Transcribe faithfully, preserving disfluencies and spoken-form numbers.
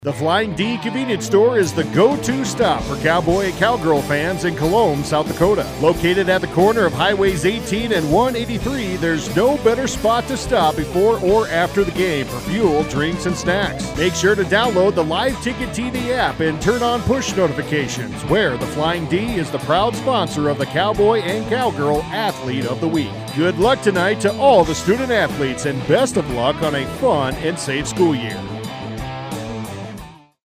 The Flying D Convenience Store is the go-to stop for cowboy and cowgirl fans in Cologne, South Dakota. Located at the corner of Highways eighteen and one eighty-three, there's no better spot to stop before or after the game for fuel, drinks, and snacks. Make sure to download the Live Ticket T V app and turn on push notifications, where the Flying D is the proud sponsor of the Cowboy and Cowgirl Athlete of the Week. Good luck tonight to all the student athletes and best of luck on a fun and safe school year.